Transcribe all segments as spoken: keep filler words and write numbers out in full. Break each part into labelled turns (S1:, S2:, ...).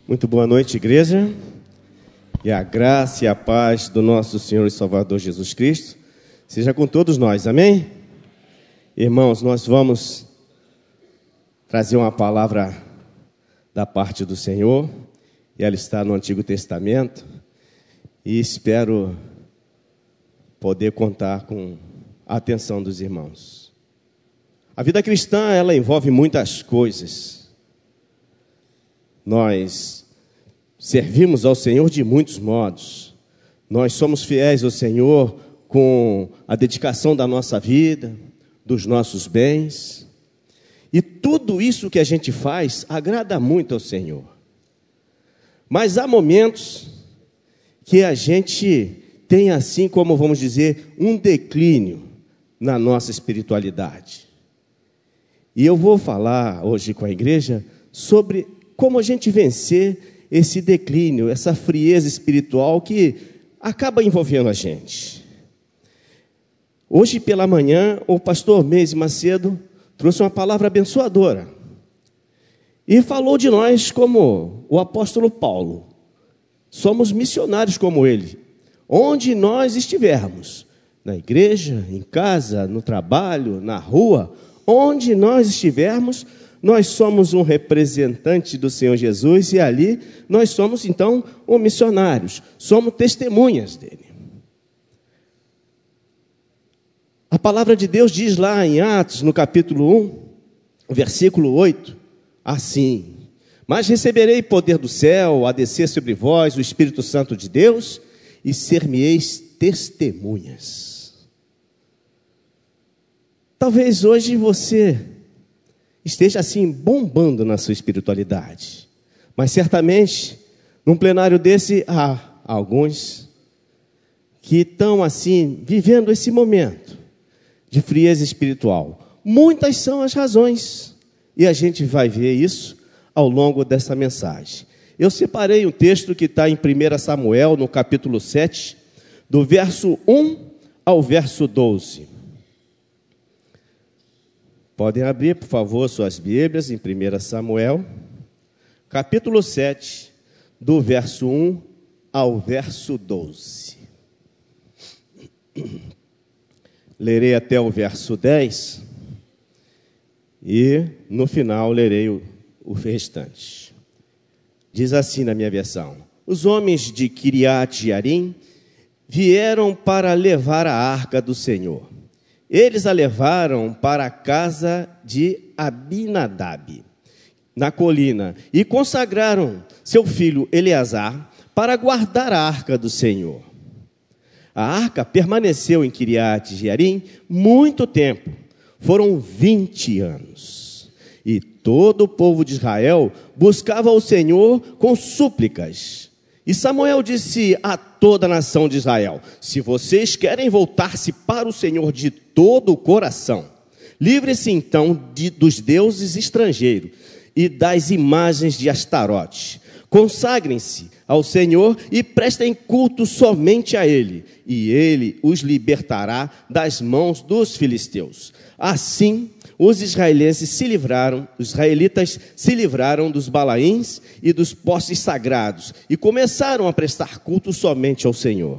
S1: Muito boa noite, igreja, e a graça e a paz do nosso Senhor e Salvador Jesus Cristo seja com todos nós, amém? Irmãos, nós vamos trazer uma palavra da parte do Senhor, e ela está no Antigo Testamento, e espero poder contar com a atenção dos irmãos. A vida cristã, ela envolve muitas coisas. Nós servimos ao Senhor de muitos modos. Nós somos fiéis ao Senhor com a dedicação da nossa vida, dos nossos bens. E tudo isso que a gente faz agrada muito ao Senhor. Mas há momentos que a gente tem, assim como vamos dizer, um declínio na nossa espiritualidade. E eu vou falar hoje com a igreja sobre como a gente vencer esse declínio, essa frieza espiritual que acaba envolvendo a gente. Hoje pela manhã, o pastor Meise Macedo trouxe uma palavra abençoadora. E falou de nós como o apóstolo Paulo. Somos missionários como ele. Onde nós estivermos, na igreja, em casa, no trabalho, na rua, onde nós estivermos, nós somos um representante do Senhor Jesus e ali nós somos, então, um missionários, somos testemunhas dele. A palavra de Deus diz lá em Atos, no capítulo um, versículo oito, assim: mas receberei poder do céu, a descer sobre vós o Espírito Santo de Deus, e ser-me-eis testemunhas. Talvez hoje você esteja assim bombando na sua espiritualidade, mas certamente num plenário desse há alguns que estão assim vivendo esse momento de frieza espiritual. Muitas são as razões e a gente vai ver isso ao longo dessa mensagem. Eu separei um texto que está em primeiro Samuel, no capítulo sete, do verso um ao verso doze. Podem abrir, por favor, suas Bíblias em primeiro Samuel, capítulo sete, do verso um ao verso doze. Lerei até o verso dez e, no final, lerei o, o restante. Diz assim na minha versão: os homens de Kiriat Jearim vieram para levar a arca do Senhor. Eles a levaram para a casa de Abinadab, na colina, e consagraram seu filho Eleazar para guardar a arca do Senhor. A arca permaneceu em Kiriat Jearim muito tempo, foram vinte anos. E todo o povo de Israel buscava o Senhor com súplicas. E Samuel disse a toda a nação de Israel: se vocês querem voltar-se para o Senhor de todo o coração, livre-se então de, dos deuses estrangeiros e das imagens de Astarote. Consagrem-se ao Senhor e prestem culto somente a Ele, e Ele os libertará das mãos dos filisteus. Assim, os israelenses se livraram, os israelitas se livraram dos balaíns e dos postes sagrados e começaram a prestar culto somente ao Senhor.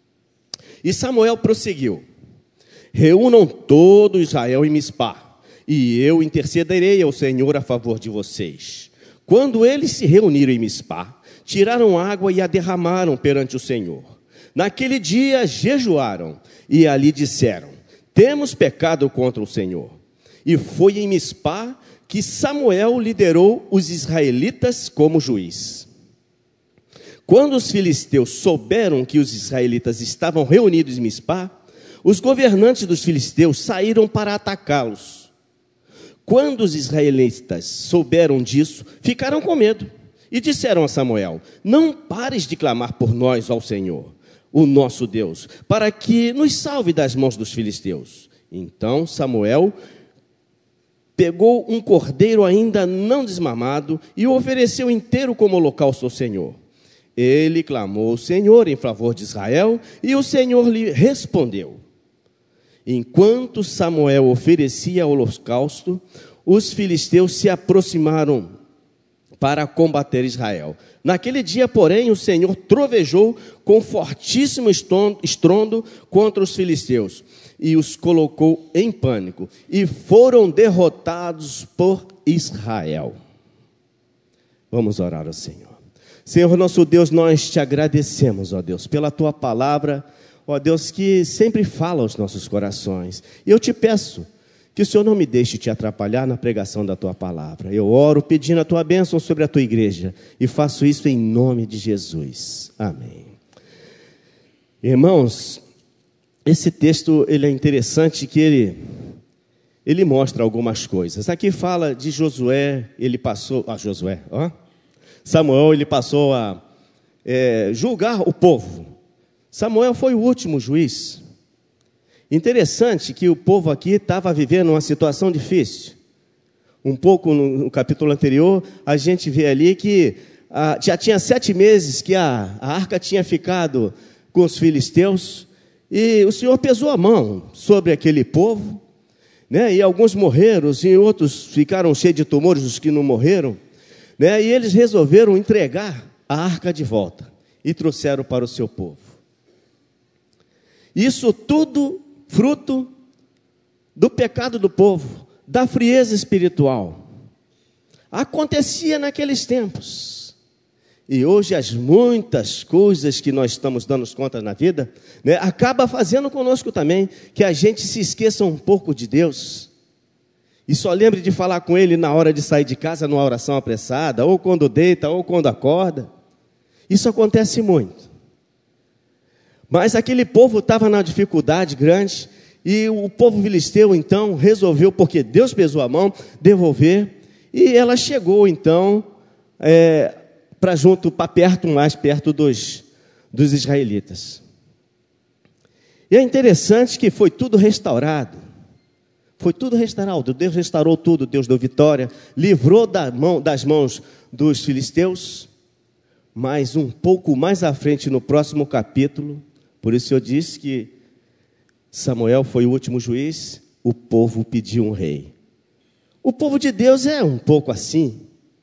S1: E Samuel prosseguiu: reúnam todo Israel em Mispá, e eu intercederei ao Senhor a favor de vocês. Quando eles se reuniram em Mispá, tiraram água e a derramaram perante o Senhor. Naquele dia jejuaram e ali disseram: temos pecado contra o Senhor. E foi em Mispá que Samuel liderou os israelitas como juiz. Quando os filisteus souberam que os israelitas estavam reunidos em Mispá, os governantes dos filisteus saíram para atacá-los. Quando os israelitas souberam disso, ficaram com medo e disseram a Samuel: não pares de clamar por nós ao Senhor, o nosso Deus, para que nos salve das mãos dos filisteus. Então Samuel pegou um cordeiro ainda não desmamado e o ofereceu inteiro como holocausto ao Senhor. Ele clamou ao Senhor em favor de Israel e o Senhor lhe respondeu. Enquanto Samuel oferecia o holocausto, os filisteus se aproximaram para combater Israel. Naquele dia, porém, o Senhor trovejou com fortíssimo estrondo contra os filisteus e os colocou em pânico, e foram derrotados por Israel. Vamos orar ao Senhor. Senhor nosso Deus, nós te agradecemos, ó Deus, pela tua palavra, ó Deus, que sempre fala aos nossos corações. E eu te peço que o Senhor não me deixe te atrapalhar na pregação da tua palavra. Eu oro pedindo a tua bênção sobre a tua igreja e faço isso em nome de Jesus. Amém. Irmãos, esse texto ele é interessante que ele, ele mostra algumas coisas. Aqui fala de Josué, ele passou... Ah, Josué, ó. Samuel, ele passou a é, julgar o povo. Samuel foi o último juiz. Interessante que o povo aqui estava vivendo uma situação difícil. Um pouco no, no capítulo anterior, a gente vê ali que ah, já tinha sete meses que a, a arca tinha ficado com os filisteus, e o Senhor pesou a mão sobre aquele povo, né? E alguns morreram, e outros ficaram cheios de tumores, os que não morreram, né? E eles resolveram entregar a arca de volta, e trouxeram para o seu povo. Isso tudo fruto do pecado do povo, da frieza espiritual. Acontecia naqueles tempos. E hoje as muitas coisas que nós estamos dando conta na vida, né, acaba fazendo conosco também, que a gente se esqueça um pouco de Deus. E só lembre de falar com Ele na hora de sair de casa, numa oração apressada, ou quando deita, ou quando acorda. Isso acontece muito. Mas aquele povo estava na dificuldade grande, e o povo filisteu então resolveu, porque Deus pesou a mão, devolver, e ela chegou então é, para junto, para perto, mais perto dos, dos israelitas. E é interessante que foi tudo restaurado, foi tudo restaurado, Deus restaurou tudo, Deus deu vitória, livrou da mão, das mãos dos filisteus, mas um pouco mais à frente no próximo capítulo, por isso eu disse que Samuel foi o último juiz, o povo pediu um rei. O povo de Deus é um pouco assim.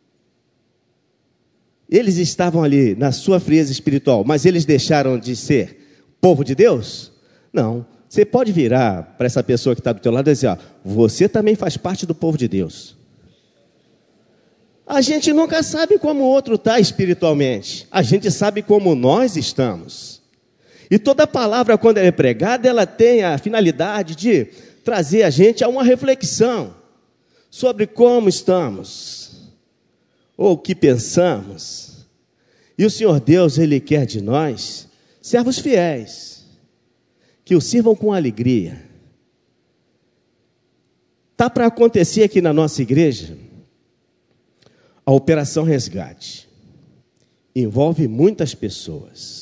S1: Eles estavam ali na sua frieza espiritual, mas eles deixaram de ser povo de Deus? Não. Você pode virar para essa pessoa que está do teu lado e dizer, ó, você também faz parte do povo de Deus. A gente nunca sabe como o outro está espiritualmente. A gente sabe como nós estamos. E toda palavra, quando ela é pregada, ela tem a finalidade de trazer a gente a uma reflexão sobre como estamos, ou o que pensamos. E o Senhor Deus, Ele quer de nós servos fiéis, que o sirvam com alegria. Está para acontecer aqui na nossa igreja a Operação Resgate. Envolve muitas pessoas.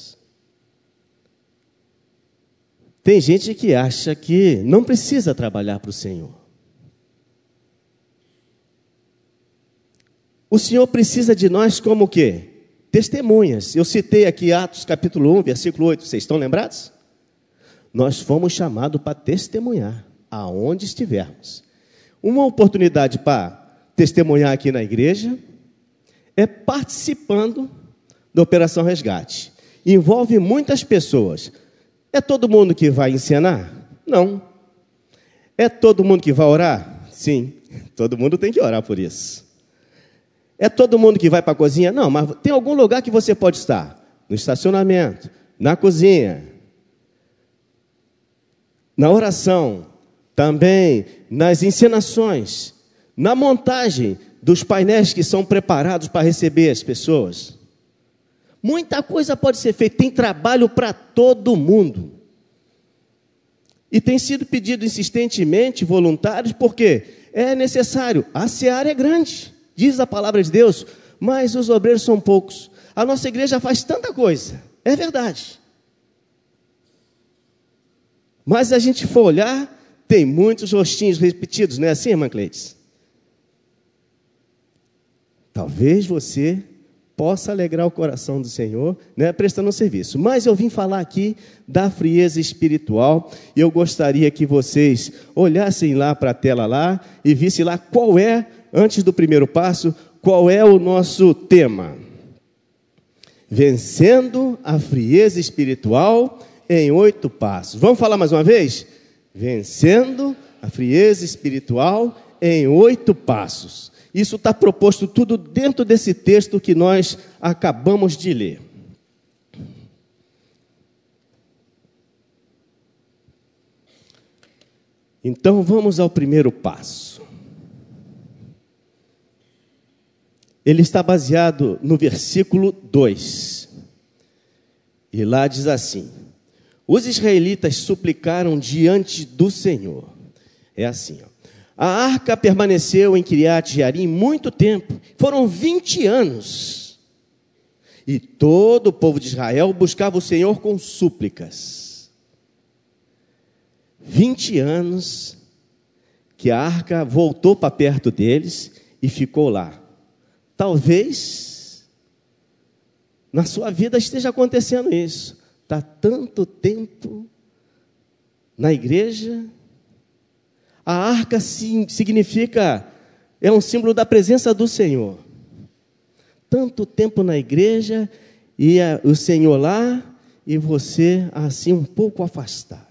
S1: Tem gente que acha que não precisa trabalhar para o Senhor. O Senhor precisa de nós como o quê? Testemunhas. Eu citei aqui Atos capítulo um, versículo oito. Vocês estão lembrados? Nós fomos chamados para testemunhar aonde estivermos. Uma oportunidade para testemunhar aqui na igreja é participando da Operação Resgate. Envolve muitas pessoas. É todo mundo que vai ensinar? Não. É todo mundo que vai orar? Sim. Todo mundo tem que orar por isso. É todo mundo que vai para a cozinha? Não, mas tem algum lugar que você pode estar. No estacionamento, na cozinha, na oração, também nas encenações, na montagem dos painéis que são preparados para receber as pessoas. Muita coisa pode ser feita, tem trabalho para todo mundo. E tem sido pedido insistentemente voluntários, porque é necessário. A seara é grande, diz a palavra de Deus, mas os obreiros são poucos. A nossa igreja faz tanta coisa, é verdade. Mas se a gente for olhar, tem muitos rostinhos repetidos, não é assim, irmã Cleides? Talvez você possa alegrar o coração do Senhor, né, prestando um serviço. Mas eu vim falar aqui da frieza espiritual, e eu gostaria que vocês olhassem lá para a tela lá, e vissem lá qual é, antes do primeiro passo, qual é o nosso tema? Vencendo a frieza espiritual em oito passos. Vamos falar mais uma vez? Vencendo a frieza espiritual em oito passos. Isso está proposto tudo dentro desse texto que nós acabamos de ler. Então vamos ao primeiro passo. Ele está baseado no versículo dois. E lá diz assim: os israelitas suplicaram diante do Senhor. É assim, ó. A arca permaneceu em Kiriat Jearim muito tempo. Foram vinte anos. E todo o povo de Israel buscava o Senhor com súplicas. Vinte anos que a arca voltou para perto deles e ficou lá. Talvez na sua vida esteja acontecendo isso. Está tanto tempo na igreja. A arca significa, é um símbolo da presença do Senhor. Tanto tempo na igreja e a, o Senhor lá e você assim um pouco afastado.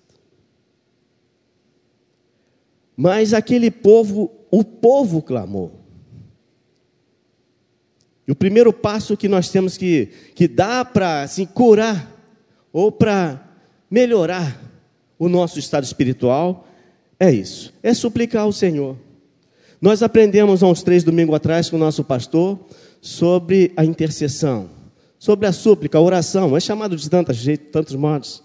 S1: Mas aquele povo, o povo clamou. E o primeiro passo que nós temos que, que dar para assim, curar ou para melhorar o nosso estado espiritual é isso, é suplicar ao Senhor. Nós aprendemos há uns três domingos atrás com o nosso pastor sobre a intercessão, sobre a súplica, a oração, é chamado de tantos jeitos, tantos modos.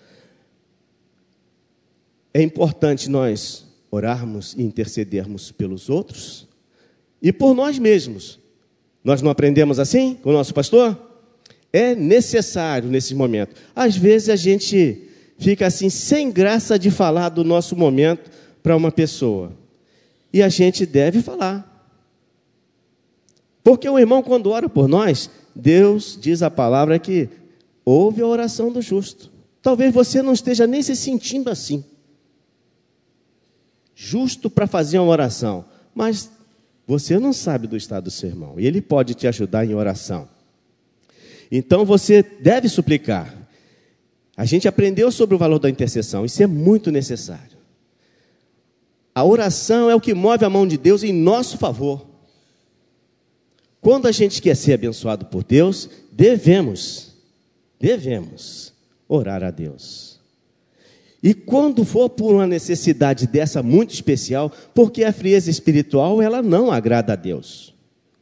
S1: É importante nós orarmos e intercedermos pelos outros e por nós mesmos. Nós não aprendemos assim com o nosso pastor? É necessário nesse momento. Às vezes a gente fica assim, sem graça de falar do nosso momento para uma pessoa. E a gente deve falar. Porque o irmão, quando ora por nós, Deus diz a palavra que ouve a oração do justo. Talvez você não esteja nem se sentindo assim. Justo para fazer uma oração. Mas você não sabe do estado do seu irmão. E ele pode te ajudar em oração. Então você deve suplicar. A gente aprendeu sobre o valor da intercessão. Isso é muito necessário. A oração é o que move a mão de Deus em nosso favor. Quando a gente quer ser abençoado por Deus, devemos, devemos orar a Deus. E quando for por uma necessidade dessa muito especial, porque a frieza espiritual, ela não agrada a Deus.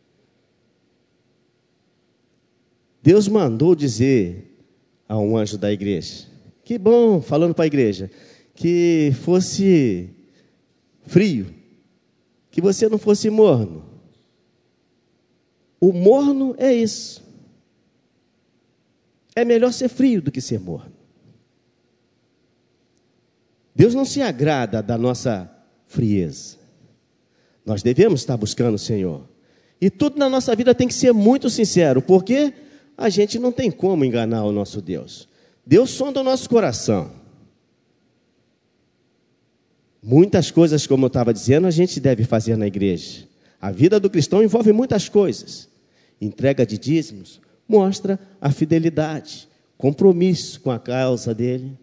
S1: Deus mandou dizer a um anjo da igreja, que bom, falando para a igreja, que fosse frio, que você não fosse morno. O morno é isso. É melhor ser frio do que ser morno. Deus não se agrada da nossa frieza. Nós devemos estar buscando o Senhor. E tudo na nossa vida tem que ser muito sincero, porque a gente não tem como enganar o nosso Deus. Deus sonda o nosso coração. Muitas coisas, como eu estava dizendo, a gente deve fazer na igreja. A vida do cristão envolve muitas coisas. Entrega de dízimos mostra a fidelidade, compromisso com a causa dele.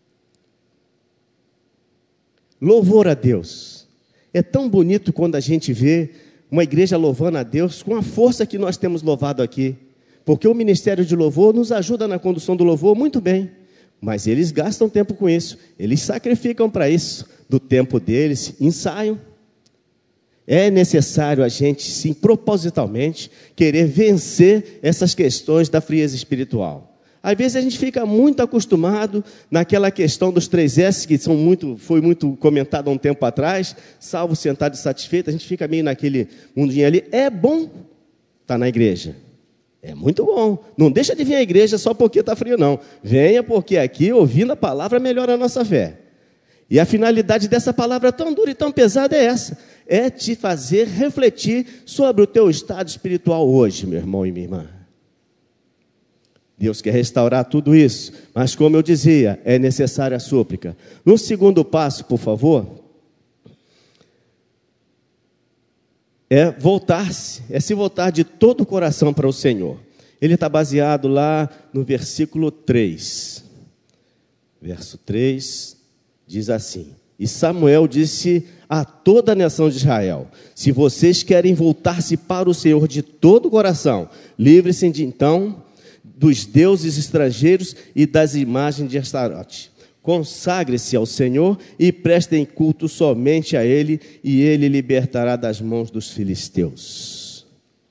S1: Louvor a Deus. É tão bonito quando a gente vê uma igreja louvando a Deus com a força que nós temos louvado aqui. Porque o ministério de louvor nos ajuda na condução do louvor muito bem. Mas eles gastam tempo com isso. Eles sacrificam para isso. Do tempo deles, ensaiam. É necessário a gente, sim, propositalmente, querer vencer essas questões da frieza espiritual. Às vezes a gente fica muito acostumado naquela questão dos três S, que são muito, foi muito comentado há um tempo atrás, salvo, sentado e satisfeito, a gente fica meio naquele mundinho ali. É bom estar na igreja. É muito bom. Não deixa de vir à igreja só porque está frio, não. Venha porque aqui, ouvindo a palavra, melhora a nossa fé. E a finalidade dessa palavra tão dura e tão pesada é essa. É te fazer refletir sobre o teu estado espiritual hoje, meu irmão e minha irmã. Deus quer restaurar tudo isso. Mas como eu dizia, é necessária a súplica. No segundo passo, por favor. é voltar-se, é se voltar de todo o coração para o Senhor. Ele está baseado lá no versículo três. Verso três diz assim: E Samuel disse a toda a nação de Israel: Se vocês querem voltar-se para o Senhor de todo o coração, livrem-se de então dos deuses estrangeiros e das imagens de Astarote. Consagre-se ao Senhor e prestem culto somente a Ele, e Ele libertará das mãos dos filisteus.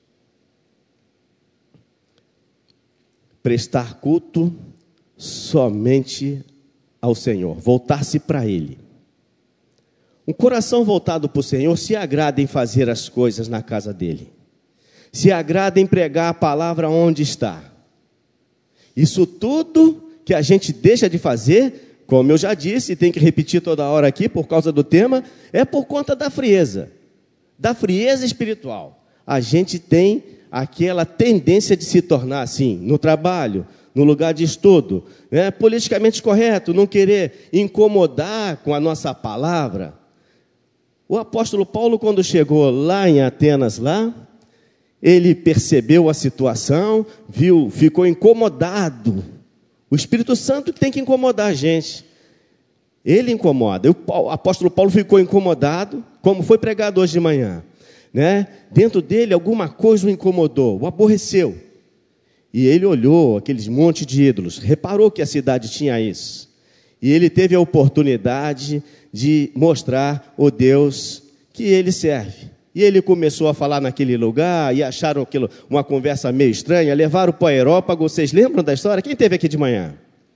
S1: Prestar culto somente ao Senhor, voltar-se para Ele. Um coração voltado para o Senhor se agrada em fazer as coisas na casa dEle, se agrada em pregar a palavra onde está. Isso tudo que a gente deixa de fazer, como eu já disse, e tem que repetir toda hora aqui por causa do tema, é por conta da frieza, da frieza espiritual. A gente tem aquela tendência de se tornar assim, no trabalho, no lugar de estudo, né? Politicamente correto, não querer incomodar com a nossa palavra. O apóstolo Paulo, quando chegou lá em Atenas, lá, ele percebeu a situação, viu, ficou incomodado. O Espírito Santo tem que incomodar a gente. Ele incomoda. O apóstolo Paulo ficou incomodado, como foi pregado hoje de manhã, né? Dentro dele alguma coisa o incomodou, o aborreceu. E ele olhou aqueles montes de ídolos, reparou que a cidade tinha isso. E ele teve a oportunidade de mostrar o Deus que ele serve. E ele começou a falar naquele lugar, e acharam aquilo uma conversa meio estranha, levaram para o aerópago. Vocês lembram da história? Quem esteve aqui de manhã?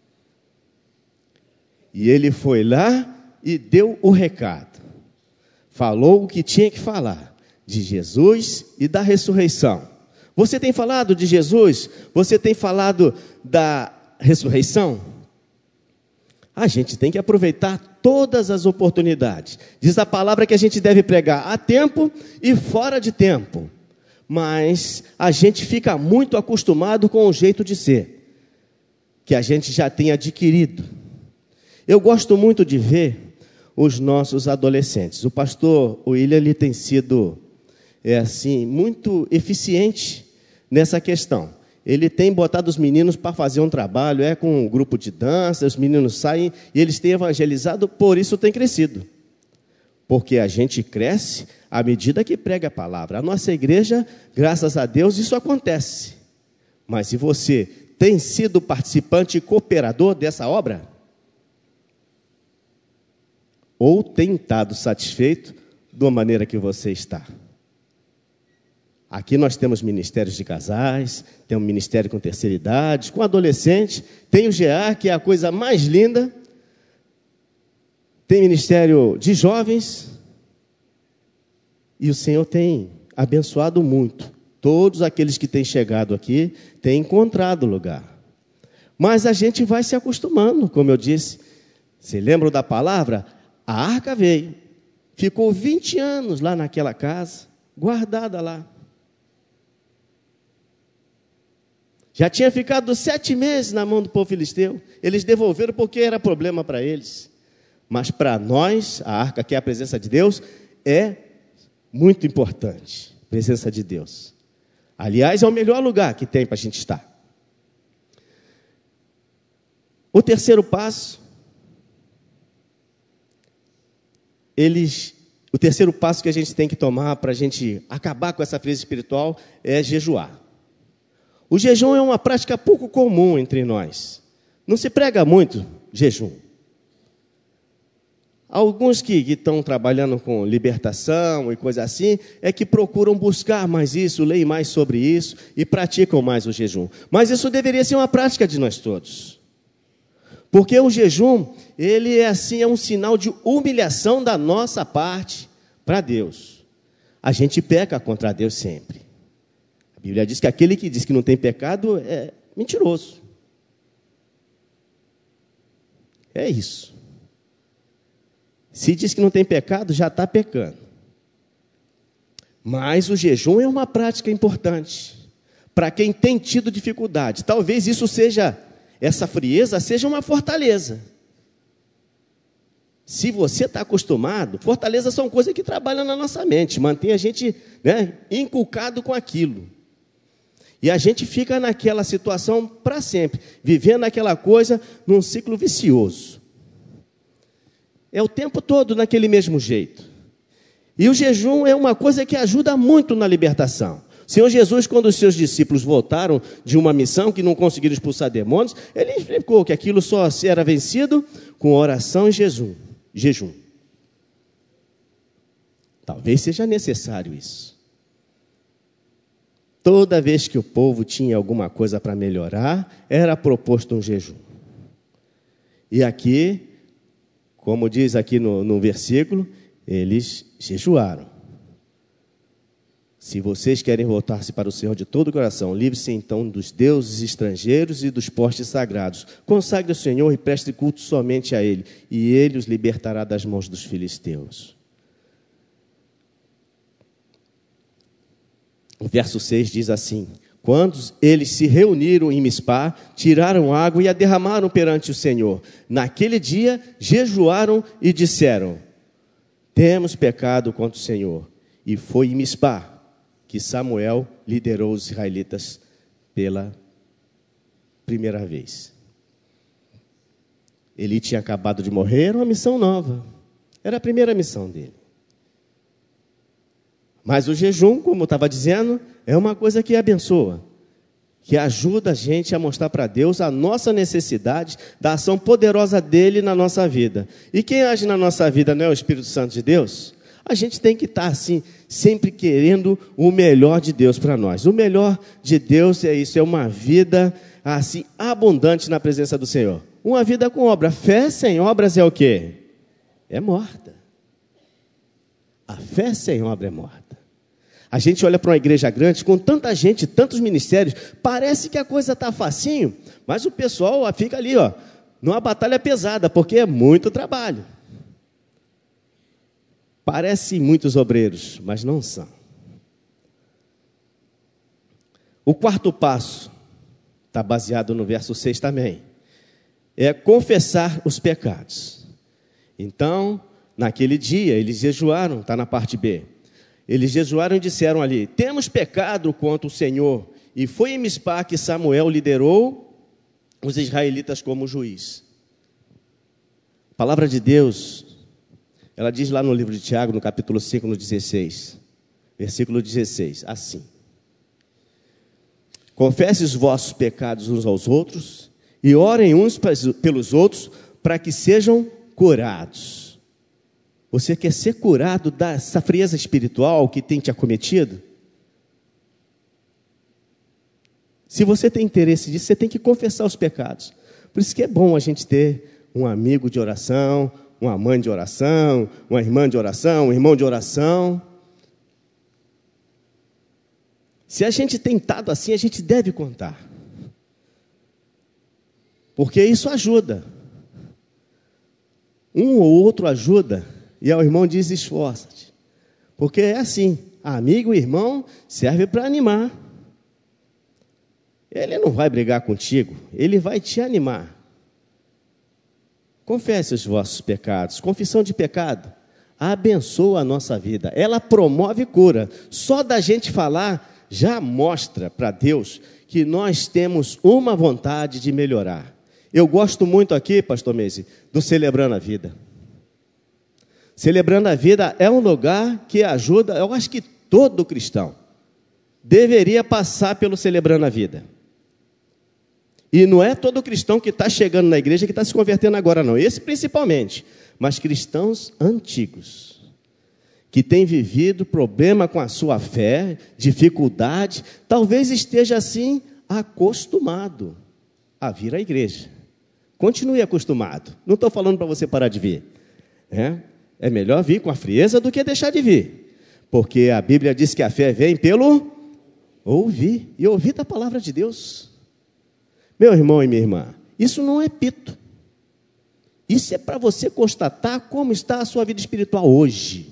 S1: E ele foi lá e deu o recado. Falou o que tinha que falar, de Jesus e da ressurreição. Você tem falado de Jesus? Você tem falado da ressurreição? A gente tem que aproveitar todas as oportunidades. Diz a palavra que a gente deve pregar a tempo e fora de tempo. Mas a gente fica muito acostumado com o jeito de ser, que a gente já tem adquirido. Eu gosto muito de ver os nossos adolescentes. O pastor William, ele tem sido é assim, muito eficiente nessa questão. Ele tem botado os meninos para fazer um trabalho, é com um grupo de dança, os meninos saem e eles têm evangelizado, por isso tem crescido. Porque a gente cresce à medida que prega a palavra. A nossa igreja, graças a Deus, isso acontece. Mas se você tem sido participante e cooperador dessa obra, ou tem estado satisfeito da maneira que você está? Aqui nós temos ministérios de casais, temos ministério com terceira idade, com adolescente, tem o G E A, que é a coisa mais linda, tem ministério de jovens, e o Senhor tem abençoado muito. Todos aqueles que têm chegado aqui têm encontrado lugar. Mas a gente vai se acostumando, como eu disse. Você lembra da palavra? A arca veio, ficou vinte anos lá naquela casa, guardada lá. Já tinha ficado sete meses na mão do povo filisteu. Eles devolveram porque era problema para eles. Mas para nós, a arca, que é a presença de Deus, é muito importante. Presença de Deus. Aliás, é o melhor lugar que tem para a gente estar. O terceiro passo, eles, o terceiro passo que a gente tem que tomar para a gente acabar com essa frieza espiritual é jejuar. O jejum é uma prática pouco comum entre nós. Não se prega muito jejum. Alguns que, que estão trabalhando com libertação e coisa assim, é que procuram buscar mais isso, leem mais sobre isso e praticam mais o jejum. Mas isso deveria ser uma prática de nós todos. Porque o jejum, ele é assim, é um sinal de humilhação da nossa parte para Deus. A gente peca contra Deus sempre. A Bíblia diz que aquele que diz que não tem pecado é mentiroso. É isso. Se diz que não tem pecado, já está pecando. Mas o jejum é uma prática importante para quem tem tido dificuldade. Talvez isso seja, essa frieza seja uma fortaleza. Se você está acostumado, fortaleza são coisas que trabalham na nossa mente, mantém a gente, né, inculcado com aquilo. E a gente fica naquela situação para sempre, vivendo aquela coisa num ciclo vicioso. É o tempo todo naquele mesmo jeito. E o jejum é uma coisa que ajuda muito na libertação. O Senhor Jesus, quando os seus discípulos voltaram de uma missão que não conseguiram expulsar demônios, ele explicou que aquilo só era vencido com oração e jejum. jejum. Talvez seja necessário isso. Toda vez que o povo tinha alguma coisa para melhorar, era proposto um jejum. E aqui, como diz aqui no, no versículo, eles jejuaram. Se vocês querem voltar-se para o Senhor de todo o coração, livre-se então dos deuses estrangeiros e dos postes sagrados. Consagre o Senhor e preste culto somente a Ele, e Ele os libertará das mãos dos filisteus. O verso seis diz assim: quando eles se reuniram em Mispá, tiraram água e a derramaram perante o Senhor. Naquele dia, jejuaram e disseram: temos pecado contra o Senhor. E foi em Mispá que Samuel liderou os israelitas pela primeira vez. Ele tinha acabado de morrer, era uma missão nova. Era a primeira missão dele. Mas o jejum, como eu estava dizendo, é uma coisa que abençoa, que ajuda a gente a mostrar para Deus a nossa necessidade da ação poderosa dele na nossa vida. E quem age na nossa vida não é o Espírito Santo de Deus? A gente tem que estar assim, sempre querendo o melhor de Deus para nós. O melhor de Deus é isso, é uma vida assim abundante na presença do Senhor. Uma vida com obra. Fé sem obras é o quê? É morta. A fé sem obra é morta. A gente olha para uma igreja grande, com tanta gente, tantos ministérios, parece que a coisa está facinho, mas o pessoal fica ali, ó, numa batalha pesada, porque é muito trabalho. Parecem muitos obreiros, mas não são. O quarto passo, está baseado no verso seis também, é confessar os pecados. Então, naquele dia, eles jejuaram, está na parte B. Eles jejuaram e disseram ali: temos pecado contra o Senhor. E foi em Mispá que Samuel liderou os israelitas como juiz. A palavra de Deus, ela diz lá no livro de Tiago, no capítulo cinco, no dezesseis, versículo dezesseis, assim: confesse os vossos pecados uns aos outros e orem uns pelos outros para que sejam curados. Você quer ser curado dessa frieza espiritual que tem te acometido? Se você tem interesse disso, você tem que confessar os pecados. Por isso que é bom a gente ter um amigo de oração, uma mãe de oração, uma irmã de oração, um irmão de oração. Se a gente tem estado assim, a gente deve contar. Porque isso ajuda. Um ou outro ajuda. E ao irmão diz: esforça-te. Porque é assim, amigo e irmão serve para animar. Ele não vai brigar contigo, ele vai te animar. Confesse os vossos pecados. Confissão de pecado abençoa a nossa vida. Ela promove cura. Só da gente falar já mostra para Deus que nós temos uma vontade de melhorar. Eu gosto muito aqui, pastor Meise, do Celebrando a Vida. Celebrando a Vida é um lugar que ajuda, eu acho que todo cristão deveria passar pelo Celebrando a Vida. E não é todo cristão que está chegando na igreja que está se convertendo agora, não. Esse principalmente, mas cristãos antigos, que têm vivido problema com a sua fé, dificuldade, talvez esteja assim acostumado a vir à igreja. Continue acostumado. Não estou falando para você parar de vir. É? É melhor vir com a frieza do que deixar de vir. Porque a Bíblia diz que a fé vem pelo ouvir. E ouvir da palavra de Deus. Meu irmão e minha irmã, isso não é pito. Isso é para você constatar como está a sua vida espiritual hoje.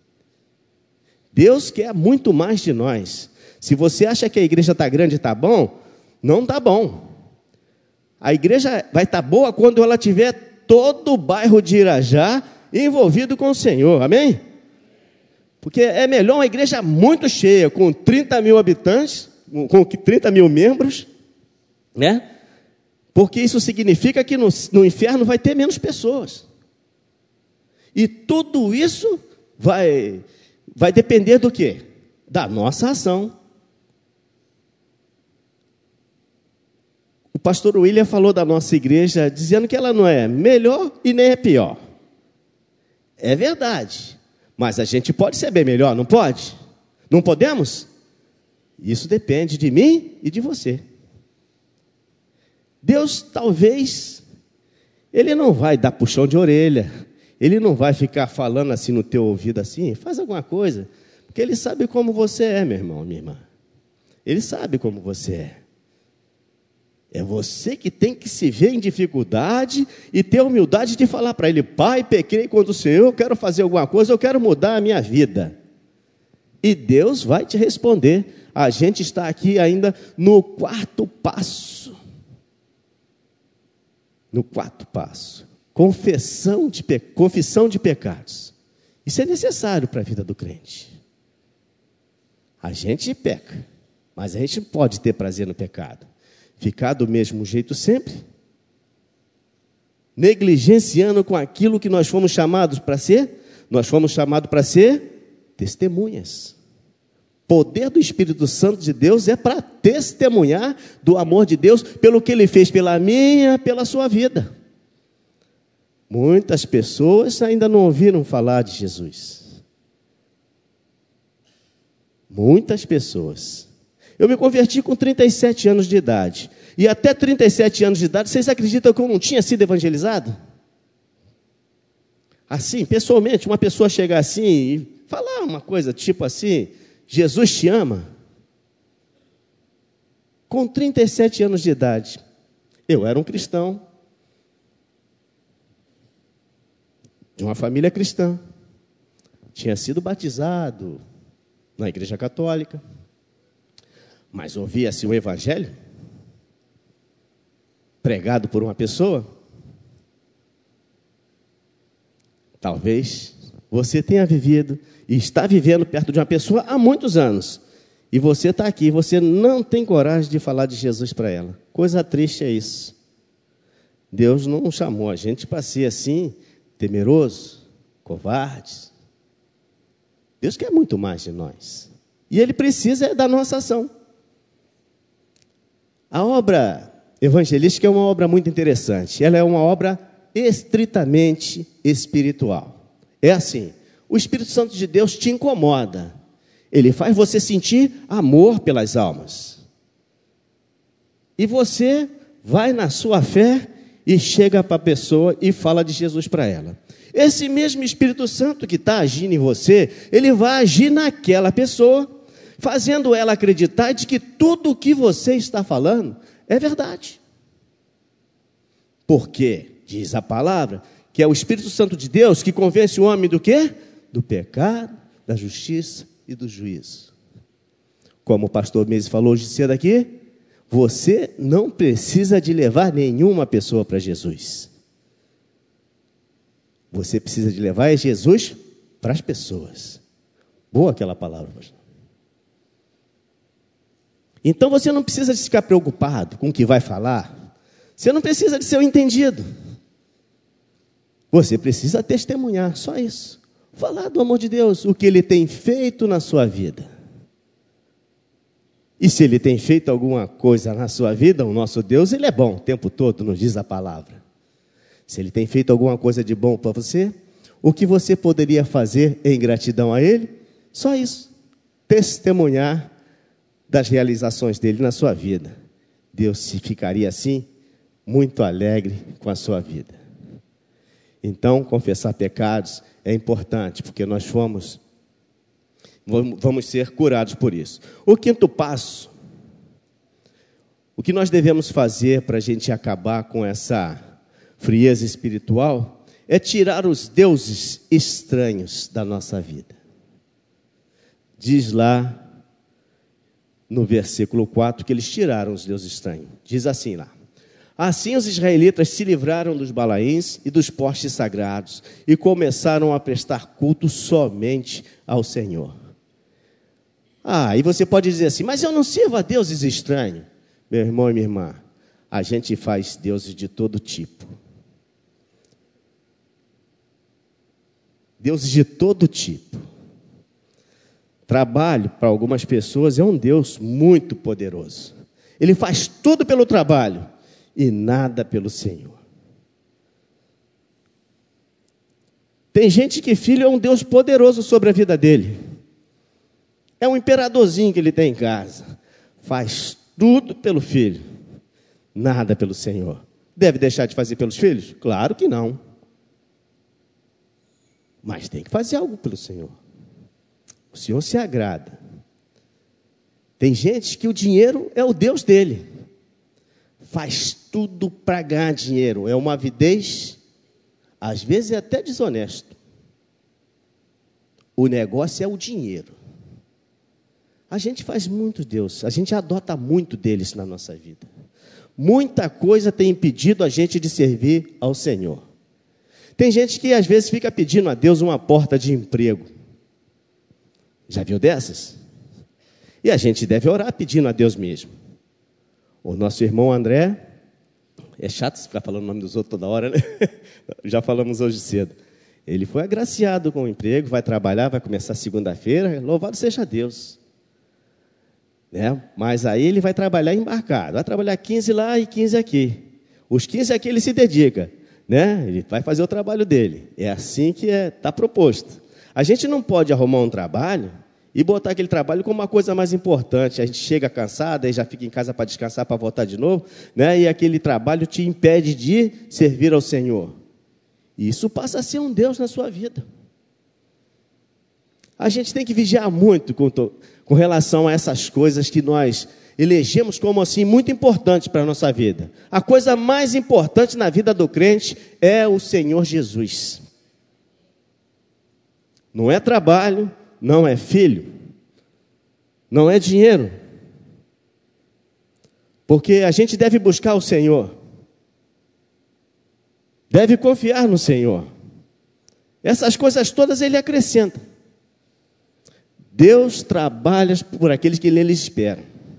S1: Deus quer muito mais de nós. Se você acha que a igreja está grande e está bom, não está bom. A igreja vai estar boa quando ela tiver todo o bairro de Irajá envolvido com o Senhor, amém? Porque é melhor uma igreja muito cheia, com trinta mil habitantes, com trinta mil membros, né? Porque isso significa que no, no inferno vai ter menos pessoas. E tudo isso vai, vai depender do quê? Da nossa ação. O pastor William falou da nossa igreja, dizendo que ela não é melhor e nem é pior. É verdade. Mas a gente pode ser bem melhor, não pode? Não podemos? Isso depende de mim e de você. Deus, talvez, Ele não vai dar puxão de orelha. Ele não vai ficar falando assim no teu ouvido assim, faz alguma coisa. Porque Ele sabe como você é, meu irmão, minha irmã. Ele sabe como você é. É você que tem que se ver em dificuldade e ter humildade de falar para Ele: Pai, pequei contra o Senhor, eu quero fazer alguma coisa, eu quero mudar a minha vida. E Deus vai te responder. A gente está aqui ainda no quarto passo. No quarto passo. Confissão de, pe... confissão de pecados. Isso é necessário para a vida do crente. A gente peca, mas a gente pode ter prazer no pecado. Ficar do mesmo jeito sempre, negligenciando com aquilo que nós fomos chamados para ser. Nós fomos chamados para ser testemunhas. Poder do Espírito Santo de Deus é para testemunhar do amor de Deus, pelo que Ele fez pela minha, pela sua vida. Muitas pessoas ainda não ouviram falar de Jesus. Muitas pessoas. Eu me converti com trinta e sete anos de idade. E até trinta e sete anos de idade, vocês acreditam que eu não tinha sido evangelizado? Assim, pessoalmente, uma pessoa chegar assim e falar uma coisa tipo assim: Jesus te ama. Com trinta e sete anos de idade, eu era um cristão, de uma família cristã. Tinha sido batizado na igreja católica. Mas ouvia-se o evangelho pregado por uma pessoa. Talvez você tenha vivido e está vivendo perto de uma pessoa há muitos anos. E você está aqui, você não tem coragem de falar de Jesus para ela. Coisa triste é isso. Deus não chamou a gente para ser assim, temeroso, covardes. Deus quer muito mais de nós. E Ele precisa da nossa ação. A obra evangelística é uma obra muito interessante. Ela é uma obra estritamente espiritual. É assim: o Espírito Santo de Deus te incomoda. Ele faz você sentir amor pelas almas. E você vai na sua fé e chega para a pessoa e fala de Jesus para ela. Esse mesmo Espírito Santo que está agindo em você, ele vai agir naquela pessoa, fazendo ela acreditar de que tudo o que você está falando é verdade. Porque, diz a palavra, que é o Espírito Santo de Deus que convence o homem do quê? Do pecado, da justiça e do juízo. Como o pastor Meise falou hoje cedo aqui, você não precisa de levar nenhuma pessoa para Jesus. Você precisa de levar Jesus para as pessoas. Boa aquela palavra, pastor. Então você não precisa de ficar preocupado com o que vai falar. Você não precisa de ser o entendido. Você precisa testemunhar, só isso. Falar do amor de Deus, o que Ele tem feito na sua vida. E se Ele tem feito alguma coisa na sua vida, o nosso Deus, Ele é bom o tempo todo, nos diz a palavra. Se Ele tem feito alguma coisa de bom para você, o que você poderia fazer em gratidão a Ele? Só isso. Testemunhar das realizações dele na sua vida. Deus se ficaria assim, muito alegre com a sua vida. Então, confessar pecados é importante, porque nós fomos, vamos ser curados por isso. O quinto passo, o que nós devemos fazer para a gente acabar com essa frieza espiritual, é tirar os deuses estranhos da nossa vida. Diz lá, no versículo quatro, que eles tiraram os deuses estranhos. Diz assim lá: Assim os israelitas se livraram dos balaíns e dos postes sagrados e começaram a prestar culto somente ao Senhor. Ah, e você pode dizer assim, mas eu não sirvo a deuses estranhos. Meu irmão e minha irmã, a gente faz deuses de todo tipo. Deuses de todo tipo. Trabalho, para algumas pessoas, é um Deus muito poderoso. Ele faz tudo pelo trabalho e nada pelo Senhor. Tem gente que filho é um Deus poderoso sobre a vida dele. É um imperadorzinho que ele tem em casa. Faz tudo pelo filho, nada pelo Senhor. Deve deixar de fazer pelos filhos? Claro que não. Mas tem que fazer algo pelo Senhor. O Senhor se agrada. Tem gente que o dinheiro é o Deus dele. Faz tudo para ganhar dinheiro. É uma avidez, às vezes é até desonesto. O negócio é o dinheiro. A gente faz muito Deus, a gente adota muito deles na nossa vida. Muita coisa tem impedido a gente de servir ao Senhor. Tem gente que às vezes fica pedindo a Deus uma porta de emprego. Já viu dessas? E a gente deve orar pedindo a Deus mesmo. O nosso irmão André, é chato ficar falando o nome dos outros toda hora, né? Já falamos hoje cedo. Ele foi agraciado com o emprego, vai trabalhar, vai começar segunda-feira, louvado seja Deus. Né? Mas aí ele vai trabalhar embarcado, vai trabalhar quinze lá e quinze aqui. Os quinze aqui ele se dedica, né? Ele vai fazer o trabalho dele. É assim que está proposto. A gente não pode arrumar um trabalho e botar aquele trabalho como uma coisa mais importante. A gente chega cansado, aí já fica em casa para descansar, para voltar de novo, né? E aquele trabalho te impede de servir ao Senhor. E isso passa a ser um Deus na sua vida. A gente tem que vigiar muito com, com relação a essas coisas que nós elegemos como assim muito importantes para a nossa vida. A coisa mais importante na vida do crente é o Senhor Jesus. Não é trabalho, não é filho, não é dinheiro. Porque a gente deve buscar o Senhor. Deve confiar no Senhor. Essas coisas todas Ele acrescenta. Deus trabalha por aqueles que nele esperam.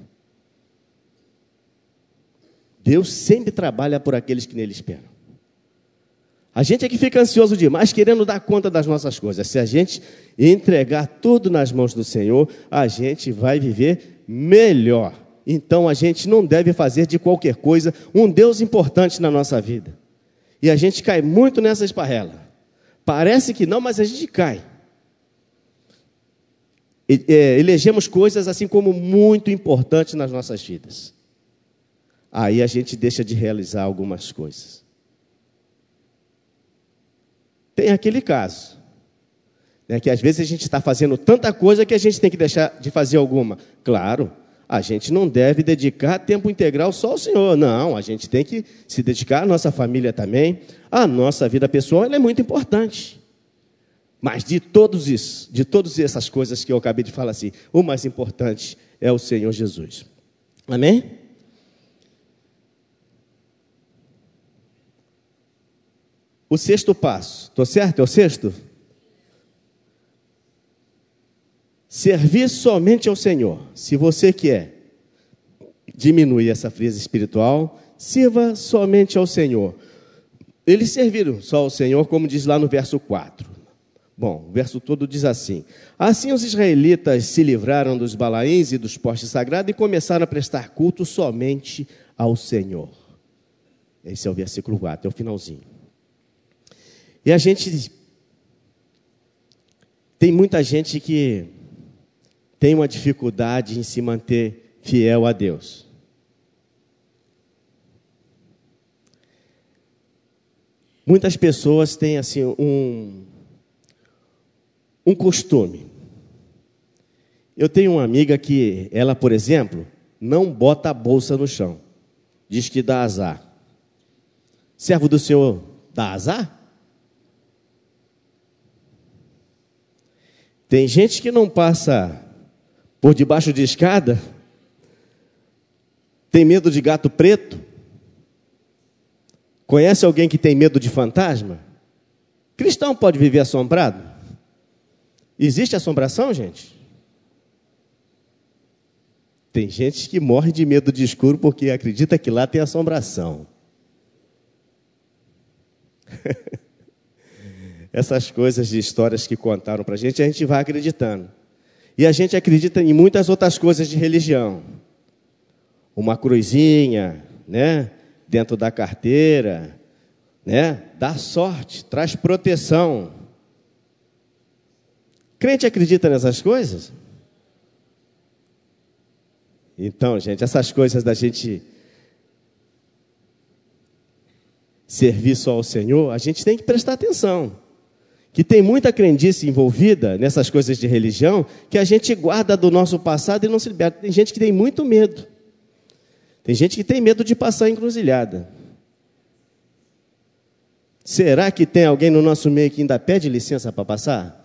S1: Deus sempre trabalha por aqueles que nele esperam. A gente é que fica ansioso demais, querendo dar conta das nossas coisas. Se a gente entregar tudo nas mãos do Senhor, a gente vai viver melhor. Então a gente não deve fazer de qualquer coisa um Deus importante na nossa vida. E a gente cai muito nessa esparrela. Parece que não, mas a gente cai. E, é, elegemos coisas assim como muito importantes nas nossas vidas. Aí a gente deixa de realizar algumas coisas. Tem aquele caso, né, que às vezes a gente está fazendo tanta coisa que a gente tem que deixar de fazer alguma. Claro, a gente não deve dedicar tempo integral só ao Senhor. Não, a gente tem que se dedicar à nossa família também. A nossa vida pessoal ela é muito importante. Mas de todos isso, de todas essas coisas que eu acabei de falar assim, o mais importante é o Senhor Jesus. Amém? O sexto passo, estou certo? É o sexto? Servir somente ao Senhor. Se você quer diminuir essa frieza espiritual, sirva somente ao Senhor. Eles serviram só ao Senhor, como diz lá no verso quatro. Bom, o verso todo diz assim: assim os israelitas se livraram dos balaíns e dos postes sagrados e começaram a prestar culto somente ao Senhor. Esse é o versículo quatro, é o finalzinho. E a gente, tem muita gente que tem uma dificuldade em se manter fiel a Deus. Muitas pessoas têm assim um, um costume. Eu tenho uma amiga que, ela, por exemplo, não bota a bolsa no chão. Diz que dá azar. Servo do Senhor dá azar? Tem gente que não passa por debaixo de escada, tem medo de gato preto. Conhece alguém que tem medo de fantasma? Cristão pode viver assombrado? Existe assombração, gente? Tem gente que morre de medo de escuro porque acredita que lá tem assombração. Essas coisas de histórias que contaram para a gente, a gente vai acreditando. E a gente acredita em muitas outras coisas de religião. Uma cruzinha, né, dentro da carteira, né, dá sorte, traz proteção. Crente acredita nessas coisas? Então, gente, essas coisas da gente servir só ao Senhor, a gente tem que prestar atenção. Que tem muita crendice envolvida nessas coisas de religião, que a gente guarda do nosso passado e não se liberta. Tem gente que tem muito medo. Tem gente que tem medo de passar encruzilhada. Será que tem alguém no nosso meio que ainda pede licença para passar?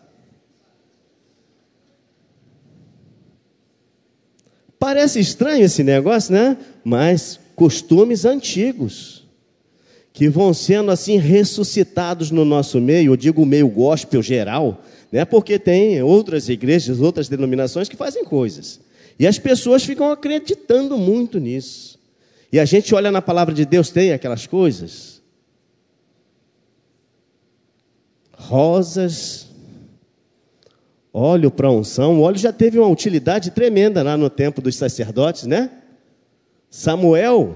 S1: Parece estranho esse negócio, né? Mas costumes antigos, que vão sendo assim ressuscitados no nosso meio, eu digo meio gospel geral, né? Porque tem outras igrejas, outras denominações que fazem coisas. E as pessoas ficam acreditando muito nisso. E a gente olha na palavra de Deus, tem aquelas coisas. Rosas, óleo para unção. O óleo já teve uma utilidade tremenda lá no tempo dos sacerdotes, né? Samuel,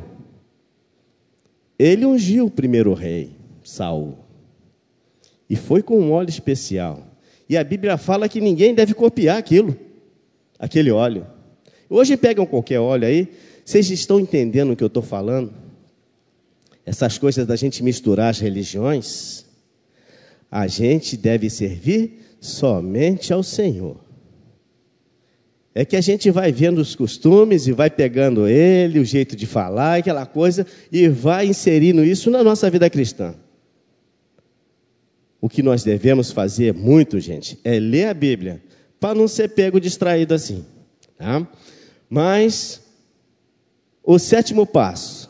S1: ele ungiu o primeiro rei, Saul. E foi com um óleo especial. E a Bíblia fala que ninguém deve copiar aquilo, aquele óleo. Hoje pegam qualquer óleo aí. Vocês estão entendendo o que eu estou falando? Essas coisas da gente misturar as religiões. A gente deve servir somente ao Senhor. É que a gente vai vendo os costumes e vai pegando ele, o jeito de falar, aquela coisa, e vai inserindo isso na nossa vida cristã. O que nós devemos fazer muito, gente, é ler a Bíblia, para não ser pego distraído assim. Tá? Mas o sétimo passo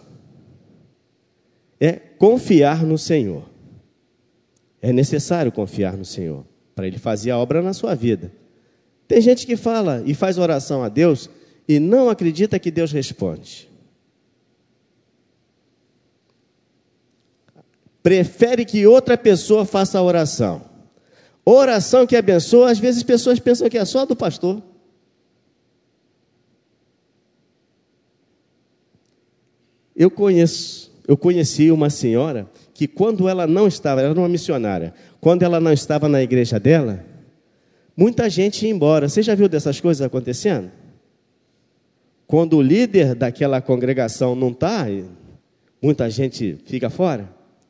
S1: é confiar no Senhor. É necessário confiar no Senhor, para Ele fazer a obra na sua vida. Tem gente que fala e faz oração a Deus e não acredita que Deus responde. Prefere que outra pessoa faça a oração. Oração que abençoa, às vezes as pessoas pensam que é só do pastor. Eu conheço, eu conheci uma senhora que quando ela não estava, ela era uma missionária, quando ela não estava na igreja dela, muita gente ia embora. Você já viu dessas coisas acontecendo? Quando o líder daquela congregação não está, muita gente fica fora.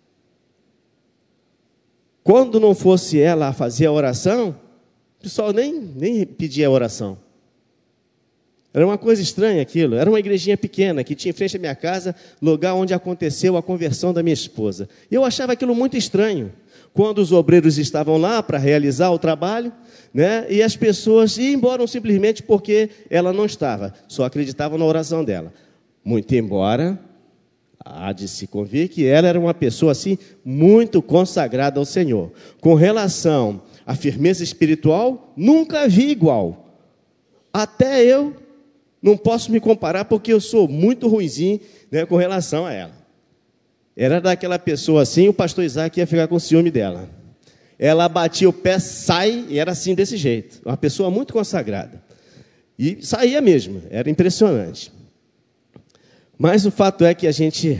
S1: Quando não fosse ela a fazer a oração, o pessoal nem, nem pedia a oração. Era uma coisa estranha aquilo. Era uma igrejinha pequena que tinha em frente à minha casa, lugar onde aconteceu a conversão da minha esposa. Eu achava aquilo muito estranho. Quando os obreiros estavam lá para realizar o trabalho, né, e as pessoas iam embora simplesmente porque ela não estava, só acreditavam na oração dela. Muito embora, há de se convir que ela era uma pessoa assim, muito consagrada ao Senhor. Com relação à firmeza espiritual, nunca vi igual. Até eu não posso me comparar porque eu sou muito ruinzinho, né, com relação a ela. Era daquela pessoa assim, o pastor Isaac ia ficar com ciúme dela. Ela batia o pé, sai, e era assim desse jeito. Uma pessoa muito consagrada. E saía mesmo, era impressionante. Mas o fato é que a gente,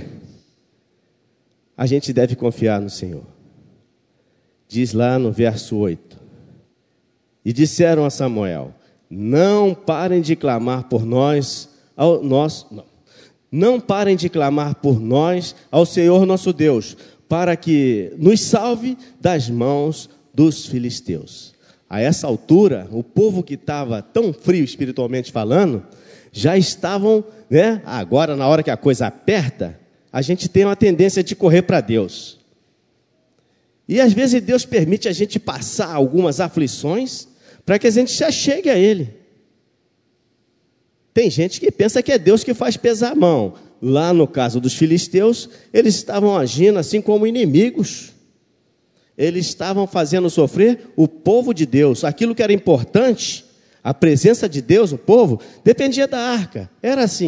S1: a gente deve confiar no Senhor. Diz lá no verso oito. E disseram a Samuel, não parem de clamar por nós, ao nosso... Não. Não parem de clamar por nós ao Senhor nosso Deus, para que nos salve das mãos dos filisteus. A essa altura, o povo que estava tão frio espiritualmente falando, já estavam, né? Agora, na hora que a coisa aperta, a gente tem uma tendência de correr para Deus. E às vezes Deus permite a gente passar algumas aflições para que a gente se achegue a Ele. Tem gente que pensa que é Deus que faz pesar a mão. lá no caso dos filisteus, eles estavam agindo assim como inimigos. Eles estavam fazendo sofrer o povo de Deus. Aquilo que era importante, a presença de Deus, o povo, dependia da arca. Era assim.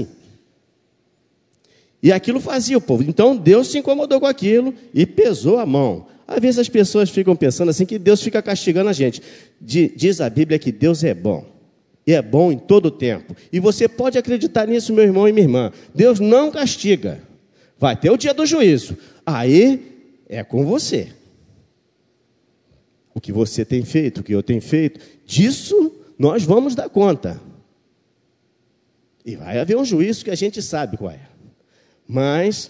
S1: E aquilo fazia o povo. Então Deus se incomodou com aquilo e pesou a mão. Às vezes as pessoas ficam pensando assim que Deus fica castigando a gente. Diz a Bíblia que Deus é bom. E é bom em todo o tempo. E você pode acreditar nisso, meu irmão e minha irmã. Deus não castiga. Vai ter o dia do juízo. Aí é com você. O que você tem feito, o que eu tenho feito, disso nós vamos dar conta. E vai haver um juízo que a gente sabe qual é. Mas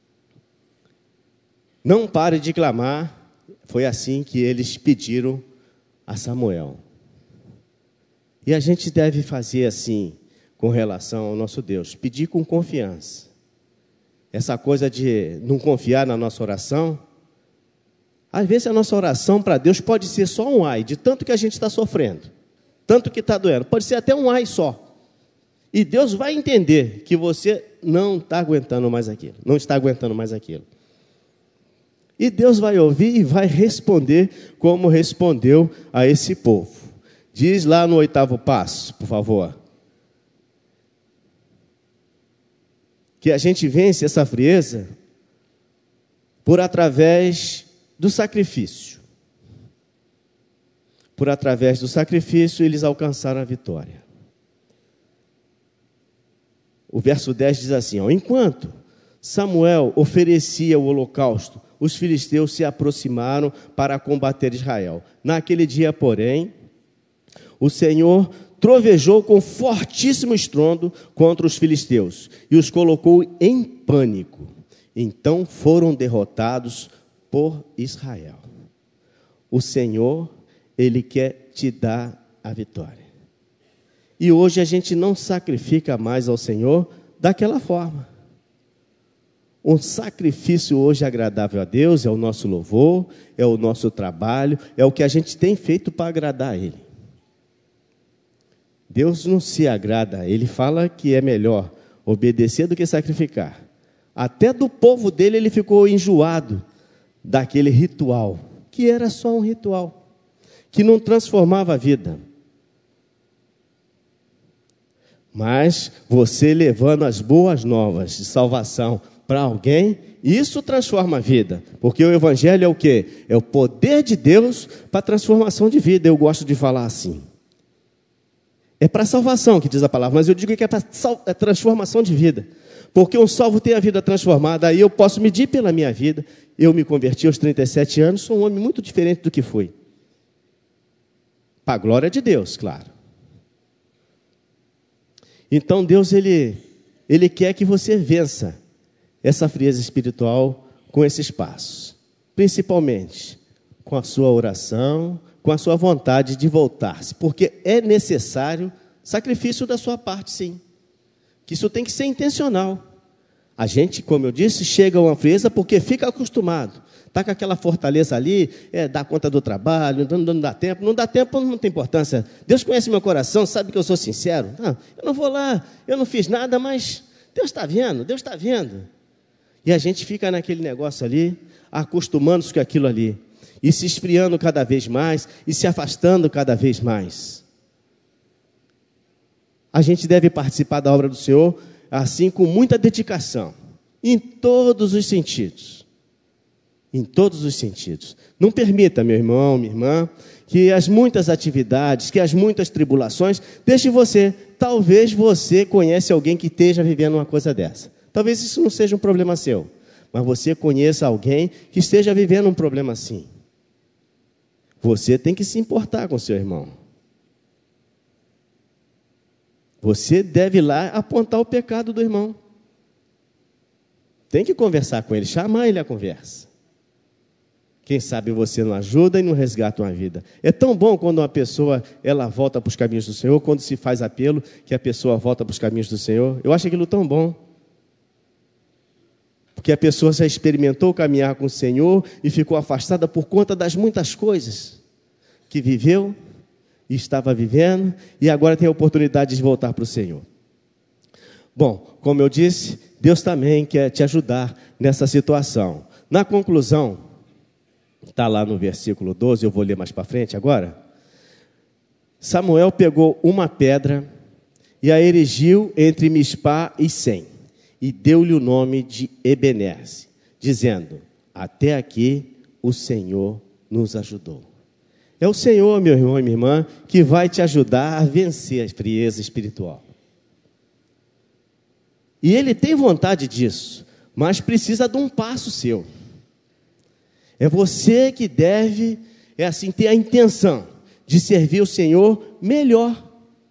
S1: não pare de clamar. Foi assim que eles pediram a Samuel. E a gente deve fazer assim com relação ao nosso Deus. Pedir com confiança. Essa coisa de não confiar na nossa oração. Às vezes a nossa oração para Deus pode ser só um ai, de tanto que a gente está sofrendo. Tanto que está doendo. Pode ser até um ai só. E Deus vai entender que você não está aguentando mais aquilo. Não está aguentando mais aquilo. E Deus vai ouvir e vai responder como respondeu a esse povo. Diz lá no oitavo passo, por favor. Que a gente vence essa frieza por através do sacrifício. Por através do sacrifício, eles alcançaram a vitória. O verso dez diz assim, ó, enquanto Samuel oferecia o holocausto, os filisteus se aproximaram para combater Israel. Naquele dia, porém, o Senhor trovejou com fortíssimo estrondo contra os filisteus e os colocou em pânico. Então foram derrotados por Israel. O Senhor, Ele quer te dar a vitória. E hoje a gente não sacrifica mais ao Senhor daquela forma. Um sacrifício hoje agradável a Deus é o nosso louvor, é o nosso trabalho, é o que a gente tem feito para agradar a Ele. Deus não se agrada, Ele fala que é melhor obedecer do que sacrificar. Até do povo dele ele ficou enjoado daquele ritual, que era só um ritual, que não transformava a vida. Mas você levando as boas novas de salvação para alguém, isso transforma a vida. Porque o Evangelho é o quê? É o poder de Deus para a transformação de vida. Eu gosto de falar assim. É para salvação que diz a palavra, mas eu digo que é para é transformação de vida. Porque um salvo tem a vida transformada, aí eu posso medir pela minha vida. Eu me converti aos trinta e sete anos, sou um homem muito diferente do que fui. Para a glória de Deus, claro. Então Deus, Ele, Ele quer que você vença essa frieza espiritual com esses passos. Principalmente com a sua oração, com a sua vontade de voltar-se. Porque é necessário sacrifício da sua parte, sim. Que isso tem que ser intencional. A gente, como eu disse, chega a uma frieza porque fica acostumado. Está com aquela fortaleza ali, é, dá conta do trabalho, não, não dá tempo. Não dá tempo, não tem importância. Deus conhece meu coração, sabe que eu sou sincero. Não, eu não vou lá, eu não fiz nada, mas Deus está vendo, Deus está vendo. E a gente fica naquele negócio ali, acostumando-se com aquilo ali. E se esfriando cada vez mais, e se afastando cada vez mais. A gente deve participar da obra do Senhor, assim, com muita dedicação, em todos os sentidos. Em todos os sentidos. Não permita, meu irmão, minha irmã, que as muitas atividades, que as muitas tribulações, deixe você. Talvez você conhece alguém que esteja vivendo uma coisa dessa. Talvez isso não seja um problema seu, mas você conheça alguém que esteja vivendo um problema assim. Você tem que se importar com seu irmão. Você deve ir lá apontar o pecado do irmão. Tem que conversar com ele, chamar ele à conversa. Quem sabe você não ajuda e não resgata uma vida. É tão bom quando uma pessoa ela volta para os caminhos do Senhor, quando se faz apelo que a pessoa volta para os caminhos do Senhor. Eu acho aquilo tão bom. Porque a pessoa já experimentou caminhar com o Senhor e ficou afastada por conta das muitas coisas que viveu e estava vivendo, e agora tem a oportunidade de voltar para o Senhor. Bom, como eu disse, Deus também quer te ajudar nessa situação. Na conclusão, está lá no versículo doze, eu vou ler mais para frente agora. Samuel pegou uma pedra e a erigiu entre Mispá e Sem, e deu-lhe o nome de Ebenezer, dizendo: até aqui o Senhor nos ajudou. É o Senhor, meu irmão e minha irmã, que vai te ajudar a vencer a frieza espiritual. E Ele tem vontade disso, mas precisa de um passo seu. É você que deve, é assim, ter a intenção de servir o Senhor melhor.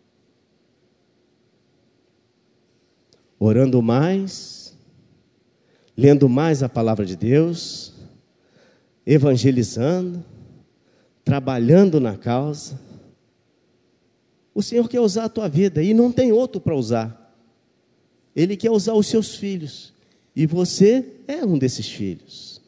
S1: Orando mais, lendo mais a palavra de Deus, evangelizando, trabalhando na causa. O Senhor quer usar a tua vida e não tem outro para usar. Ele quer usar os seus filhos e você é um desses filhos.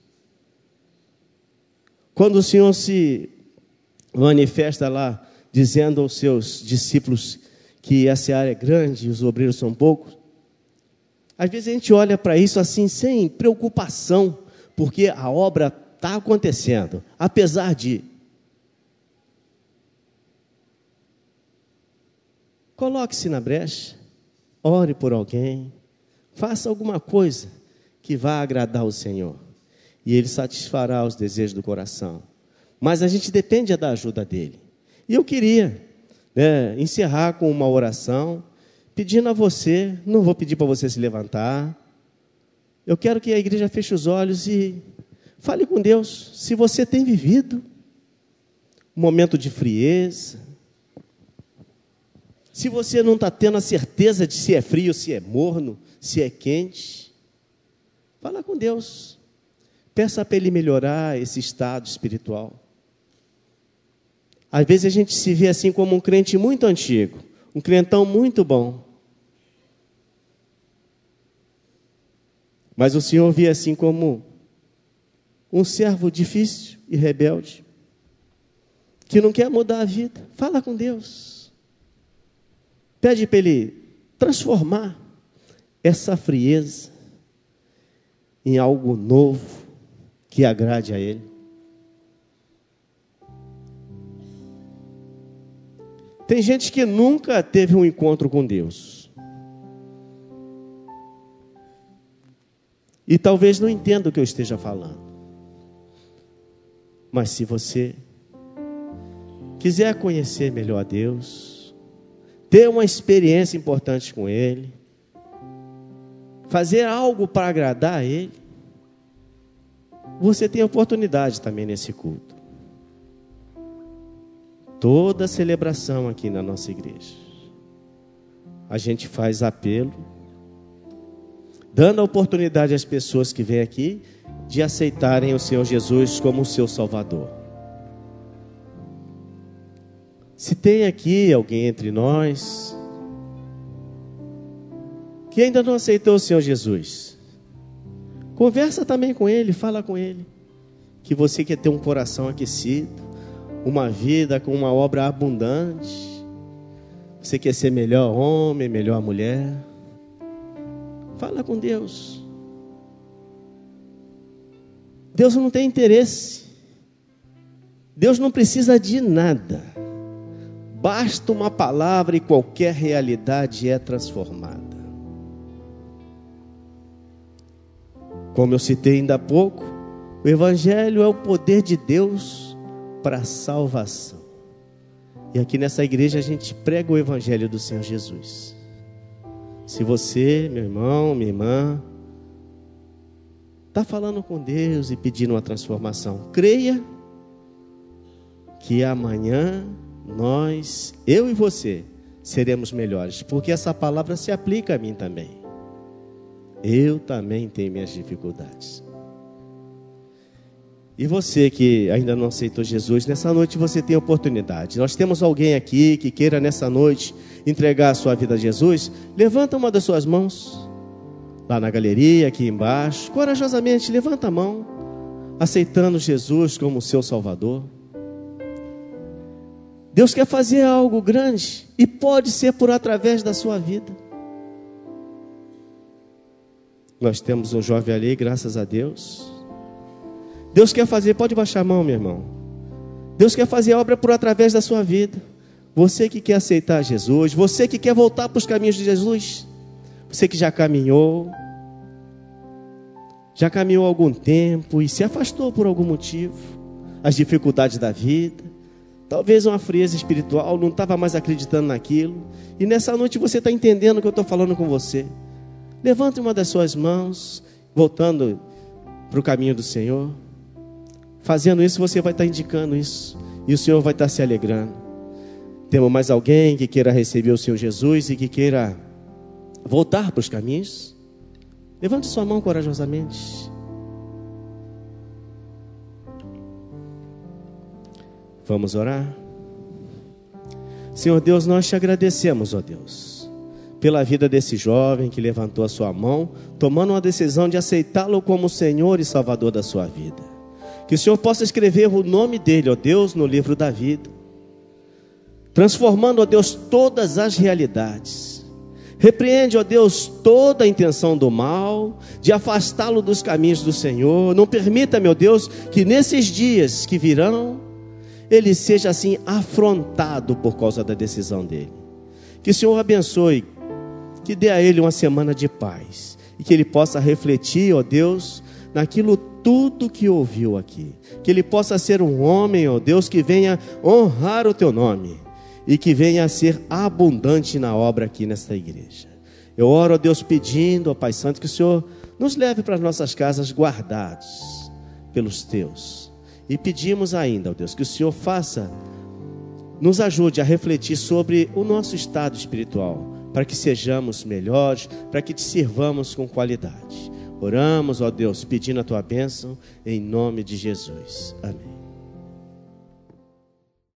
S1: Quando o Senhor se manifesta lá, dizendo aos seus discípulos que essa área é grande e os obreiros são poucos, às vezes a gente olha para isso assim, sem preocupação, porque a obra está acontecendo, apesar de. Coloque-se na brecha, ore por alguém, faça alguma coisa que vá agradar o Senhor, e Ele satisfará os desejos do coração. Mas a gente depende da ajuda dEle. E eu queria, né, encerrar com uma oração, pedindo a você, não vou pedir para você se levantar, eu quero que a igreja feche os olhos e fale com Deus, se você tem vivido um momento de frieza, se você não está tendo a certeza de se é frio, se é morno, se é quente, fala com Deus, peça para Ele melhorar esse estado espiritual. Às vezes a gente se vê assim como um crente muito antigo, um crentão muito bom, mas o Senhor vê assim como um servo difícil e rebelde, que não quer mudar a vida. Fala com Deus. Pede para Ele transformar essa frieza em algo novo, que agrade a Ele. Tem gente que nunca teve um encontro com Deus. E talvez não entenda o que eu esteja falando. Mas se você quiser conhecer melhor a Deus, ter uma experiência importante com Ele, fazer algo para agradar a Ele, você tem oportunidade também nesse culto. Toda celebração aqui na nossa igreja, a gente faz apelo, dando a oportunidade às pessoas que vêm aqui de aceitarem o Senhor Jesus como o seu Salvador. Se tem aqui alguém entre nós que ainda não aceitou o Senhor Jesus, conversa também com Ele, fala com Ele, que você quer ter um coração aquecido, uma vida com uma obra abundante, você quer ser melhor homem, melhor mulher, fala com Deus. Deus não tem interesse, Deus não precisa de nada, basta uma palavra e qualquer realidade é transformada. Como eu citei ainda há pouco, o Evangelho é o poder de Deus para a salvação. E aqui nessa igreja a gente prega o Evangelho do Senhor Jesus. Se você, meu irmão, minha irmã, está falando com Deus e pedindo uma transformação, creia que amanhã nós, eu e você, seremos melhores, porque essa palavra se aplica a mim também. Eu também tenho minhas dificuldades. E você que ainda não aceitou Jesus, nessa noite você tem oportunidade. Nós temos alguém aqui que queira nessa noite entregar a sua vida a Jesus. Levanta uma das suas mãos, lá na galeria, aqui embaixo. Corajosamente, levanta a mão, aceitando Jesus como seu Salvador. Deus quer fazer algo grande e pode ser por através da sua vida. Nós temos um jovem ali, graças a Deus. Deus quer fazer, pode baixar a mão, meu irmão. Deus quer fazer a obra por através da sua vida. Você que quer aceitar Jesus, você que quer voltar para os caminhos de Jesus, você que já caminhou, já caminhou há algum tempo e se afastou por algum motivo, as dificuldades da vida, talvez uma frieza espiritual, não estava mais acreditando naquilo, e nessa noite você está entendendo o que eu estou falando com você. Levante uma das suas mãos, voltando para o caminho do Senhor. Fazendo isso, você vai estar indicando isso, e o Senhor vai estar se alegrando. Temos mais alguém que queira receber o Senhor Jesus e que queira voltar para os caminhos? Levante sua mão corajosamente. Vamos orar? Senhor Deus, nós te agradecemos, ó Deus, pela vida desse jovem que levantou a sua mão, tomando uma decisão de aceitá-lo como Senhor e Salvador da sua vida. Que o Senhor possa escrever o nome dele, ó Deus, no livro da vida, transformando, ó Deus, todas as realidades. Repreende, ó Deus, toda a intenção do mal, de afastá-lo dos caminhos do Senhor. Não permita, meu Deus, que nesses dias que virão, ele seja assim afrontado por causa da decisão dele. Que o Senhor abençoe, que dê a ele uma semana de paz, e que ele possa refletir, ó Deus, naquilo tudo que ouviu aqui. Que ele possa ser um homem, ó Deus, que venha honrar o teu nome, e que venha a ser abundante na obra aqui nesta igreja. Eu oro a Deus pedindo, ó Pai Santo, que o Senhor nos leve para as nossas casas guardados pelos teus. E pedimos ainda, ó Deus, que o Senhor faça, nos ajude a refletir sobre o nosso estado espiritual, para que sejamos melhores, para que te sirvamos com qualidade. Oramos, ó Deus, pedindo a tua bênção, em nome de Jesus. Amém.